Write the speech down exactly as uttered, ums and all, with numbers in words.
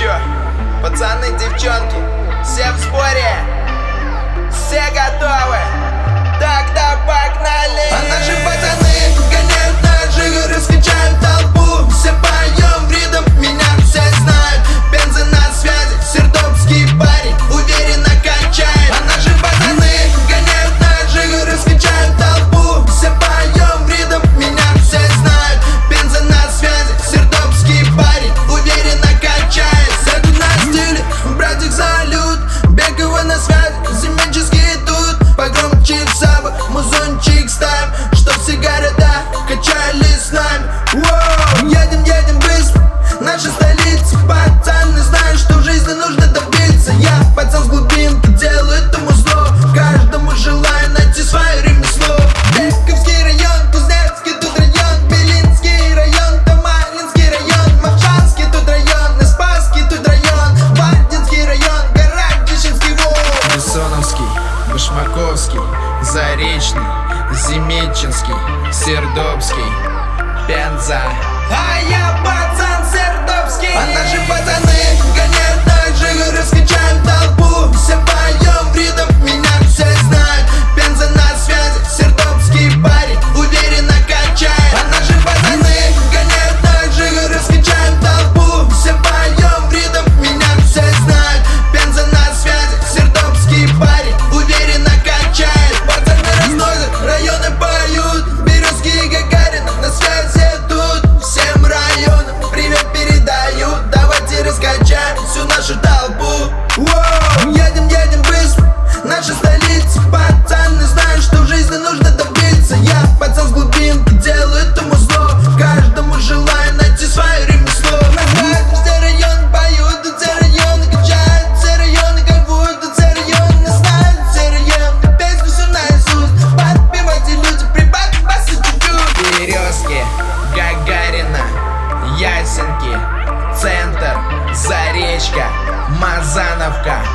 чё? Пацаны, девчонки, все в сборе? Все готовы? Тогда погнали! А наши пацаны гоняют наши, раскачают толпу. Все поем в ритм, меня все знают. Пенза на связи, сердобский парень уверенно качает. А наши пацаны гоняют наши, раскачают толпу. Все поем в ритм, меня все знают. Пенза на связи, сердобский парень уверенно качает. Все тут на стиле, братик, салют. Бегово на связи, земельческие тут. Погромче в сабах, музончик ставим, чтоб все города качали с нами. Воу! Едем, едем быстро, наша столица. Пацаны знают, что в жизни нужно добиться. Я пацан с глубинки, делаю этому зло. Каждому желаю найти свое ремесло. Бековский район, Кузнецкий тут район, Белинский район, Тамалинский район, Мовчанский тут район, Испанский тут район, Вардинский район, Городищенский вол. Бессоновский, Башмаковский, Заречный, Земельчинский, Сердобский, Пенза. А я пацан сердобский. А наши пацаны гоняют наши, раскачаем толпу. Все поем в ритм, меня все знают. Пенза на связи, сердобский парень уверенно качает. А наши пацаны гоняют наши, раскачаем толпу. Все поем в ритм, меня все знают. Пенза на связи, сердобский парень уверенно качает. Пацаны разносят, районы поют. Березки и Гагарина на связи тут. Всем районам привет передаю. Давайте раскачаем всю нашу толпу. Воу! Едем, едем быстро, наша столица. Пацаны знают, что в жизни нужно добиться. Я пацан с глубинки, делаю этому зло. Каждому желаю найти свое ремесло. Нахватим, все районы поют, тут все районы качают. Все районы кайфуют, тут все районы знают. Все районы песню всю наизусть. Подпевайте, люди, прибавьте басы чуть-чуть. Березки, Гагарина, Ясенки, Центр, Заречка, Мазановка,